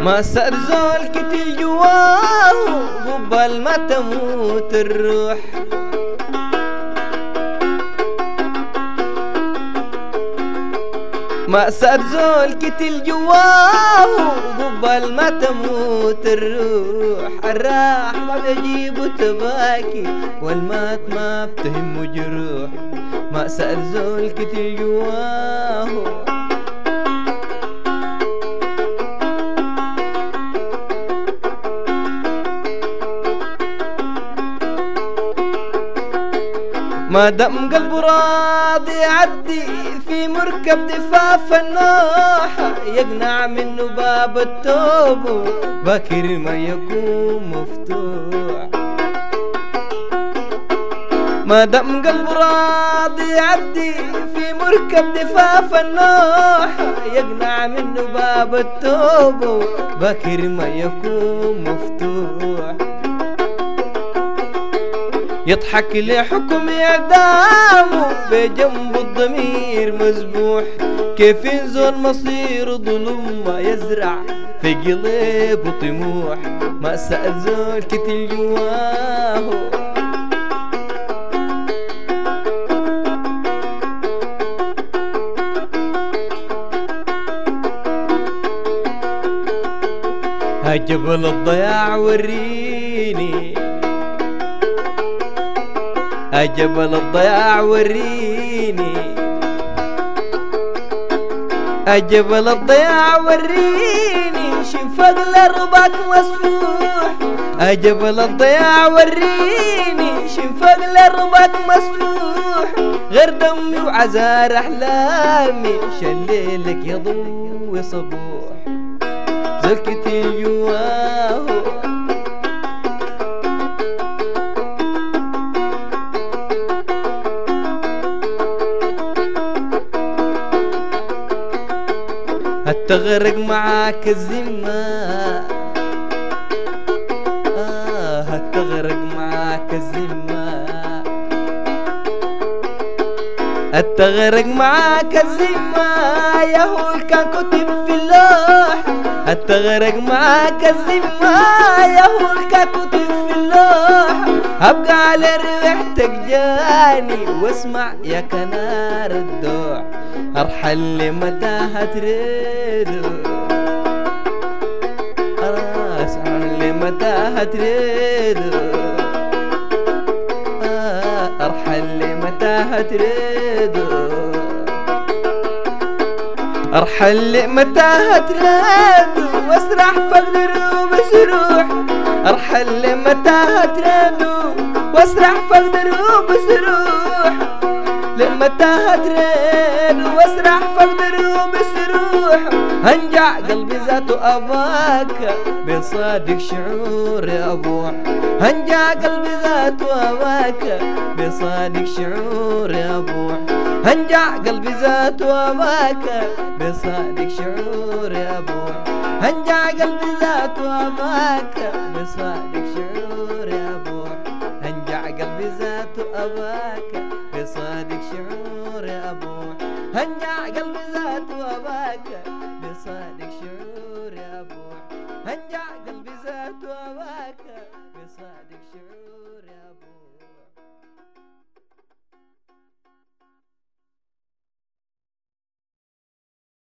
ما سأل زول كتير جواه قبل ما تموت الروح. ما سأل زول كتير جواه قبل ما تموت الروح. الراح ما بيجيبه تباكي والمات ما بتهمه جروح. ما سأل زول كتير جواه ما دام قلبه راضي يعدي في مركب دفاف النوح، يقنع منه باب التوب باكر ما يكون مفتوح. ما دام قلبه راضي يعدي في مركب دفاف النوح، يقنع منه باب التوب باكر ما يكون مفتوح. يضحك لحكم إعدامه بجنب الضمير مذبوح. كيف ينزل مصير ظلم ما يزرع في قلبه طموح. ما سأل زول كتير جواه هجبل الضياع وريني، أجبل الضياع وريني، أجبل الضياع وريني، شفق لربك مسفوح. أجبل الضياع وريني، شفق لربك مسفوح. غير دمي وعزار أحلامي شليلك يضوي صبوح. زول كتير جواه هتغرق معاك الذمة، هتغرق معاك الذمة، هتغرق معاك الذمة. يا هو كان كتب في اللوح. هتغرق معاك الذمة، يا هو كان كتب في اللوح. هبقى على ريحتك جاني واسمع يا كنار الدوح. ارحل لمتى هتريدو، ارحل لمتى هتريدو، ارحل لمتى هتريدو، ارحل لمتى هتريدو واسرح في الدروب سروح. ارحل لمتى هتريدو واسرح في الدروب سروح. لمتى هتريد واسرح في الدروب سروح. هنجع قلبي ذاته أباك بصادق شعور يا أبوح. هنجع قلبي ذاته أباك بصادق شعور يا أبوح. هنجع قلبي ذاته أباك بصادق شعور يا أبوح. هنجع قلبي ذاته أباك بصادق شعور يا أبوح. هنجع قلبي ذاته أباك بصادق شعور يا أبوح. هنجع قلبي ذاته أباك بصادق شعور يا أبوح. هنجع قلبي ذاته أباك بصادق شعور